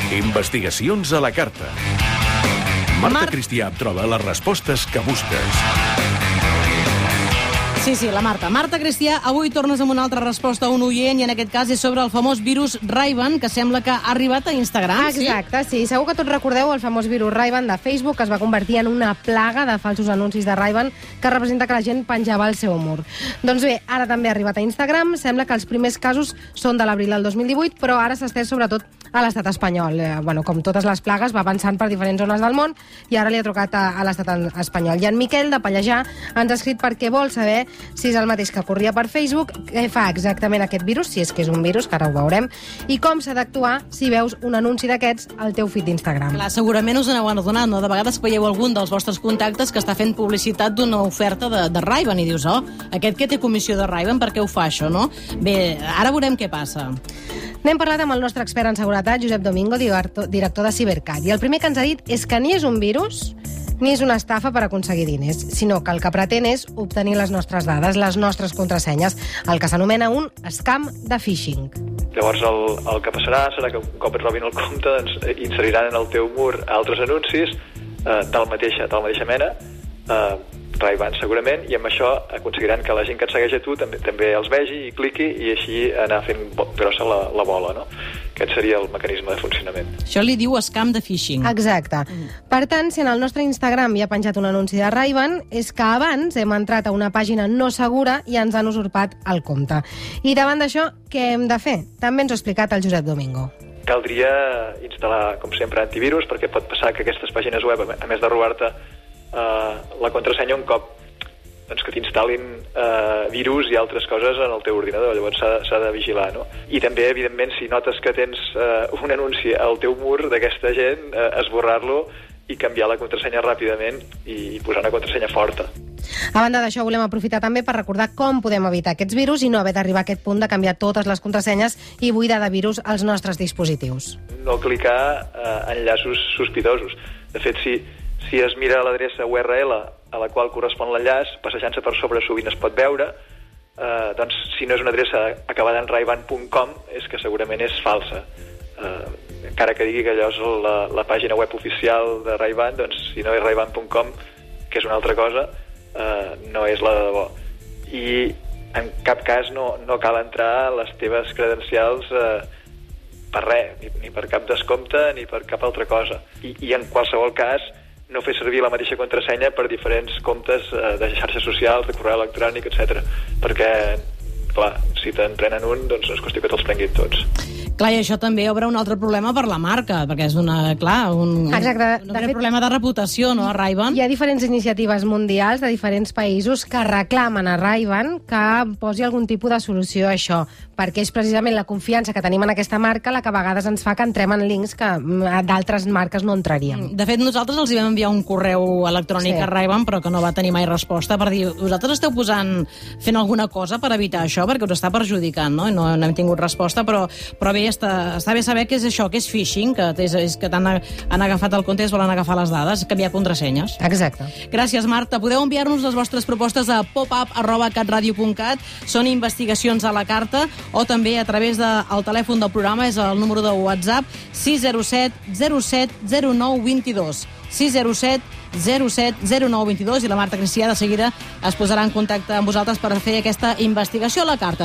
Investigacions a la carta. Marta Cristià et troba les respostes que busques. Sí, la Marta. Marta Cristià, avui tornes amb una altra resposta a un oient, i en aquest cas és sobre el famós virus Ray-Ban, que sembla que ha arribat a Instagram. Exacte, sí. Segur que tots recordeu el famós virus Ray-Ban de Facebook, que es va convertir en una plaga de falsos anuncis de Ray-Ban que representa que la gent penjava al seu mur. Doncs bé, ara també ha arribat a Instagram. Sembla que els primers casos són de l'abril del 2018, però ara s'ha estès sobretot a l'estat espanyol. Com totes les plagues, va avançant per diferents zones del món i ara li ha trucat a l'estat espanyol. I en Miquel, de Pallejà, ens ha escrit perquè vol saber si és el mateix que corria per Facebook, què fa exactament aquest virus, si és que és un virus, que ara ho veurem, i com s'ha d'actuar si veus un anunci d'aquests al teu feed d'Instagram. Clar, segurament us n'heu adonat, no? De vegades veieu algun dels vostres contactes que està fent publicitat d'una oferta de Ray-Ban i dius, aquest que té comissió de Ray-Ban, per què ho fa això, no? Bé, ara veurem què passa. N'hem parlat amb el nostre expert en seguretat, Josep Domingo, director de Cybercat, i el primer que ens ha dit és que ni és un virus ni és una estafa per aconseguir diners, sinó que el que pretén és obtenir les nostres dades, les nostres contrasenyes, el que s'anomena un scam de phishing. Llavors el que passarà serà que un cop et robin el compte doncs, inseriran en el teu mur altres anuncis de la mateixa mena, Ray-Ban segurament, i amb això aconseguiran que la gent que et segueix a tu també els vegi i cliqui i així anar fent grossa la bola, no? Aquest seria el mecanisme de funcionament. Això li diu scam de phishing. Exacte. Per tant, si en el nostre Instagram hi ha penjat un anunci de Ray-Ban, és que abans hem entrat a una pàgina no segura i ens han usurpat el compte. I davant d'això, què hem de fer? També ens ho ha explicat el Josep Domingo. Caldria instal·lar, com sempre, antivirus, perquè pot passar que aquestes pàgines web, a més de robar-te la contrasenya un cop doncs que t'instal·lin virus i altres coses en el teu ordinador, llavors s'ha de vigilar, no? I també, evidentment, si notes que tens un anunci al teu mur d'aquesta gent, esborrar-lo i canviar la contrasenya ràpidament i posar una contrasenya forta. A banda d'això, volem aprofitar també per recordar com podem evitar aquests virus i no haver d'arribar a aquest punt de canviar totes les contrasenyes i buidar de virus els nostres dispositius. No clicar enllaços sospitosos. De fet, si es mira l'adreça URL a la qual correspon l'enllaç, passejant-se per sobre sovint es pot veure, doncs si no és una adreça acabada en rayban.com és que segurament és falsa. Encara que digui que allò és la pàgina web oficial de Ray-Ban, doncs si no és rayban.com, que és una altra cosa, no és la de debò. I en cap cas no cal entrar les teves credencials per res, ni per cap descompte ni per cap altra cosa. I en qualsevol cas no fer servir la mateixa contrasenya per diferents comptes de xarxes socials, de correu electrònic, etc. Perquè, clar, si te'n prenen un, doncs no és qüestió que te'ls prenguin tots. Clar, i això també obre un altre problema per la marca, perquè és un problema de reputació, no, a Ray-Ban? Hi ha diferents iniciatives mundials de diferents països que reclamen a Ray-Ban que posi algun tipus de solució a això, perquè és precisament la confiança que tenim en aquesta marca la que a vegades ens fa que entrem en links que d'altres marques no entraríem. De fet, nosaltres els vam enviar un correu electrònic a Ray-Ban, però que no va tenir mai resposta, per dir, vosaltres esteu fent alguna cosa per evitar això, perquè us està perjudicant, no? I no hem tingut resposta, però bé, està bé saber què és això, que és phishing, que han agafat el compte i es volen agafar les dades, canviar contrasenyes. Exacte. Gràcies, Marta. Podeu enviar-nos les vostres propostes a popup@catradio.cat. Són investigacions a la carta, o també a través del telèfon del programa, és el número de WhatsApp 607 07 09 22. 607 07 09 22, i la Marta Cristià de seguida es posarà en contacte amb vosaltres per fer aquesta investigació a la carta.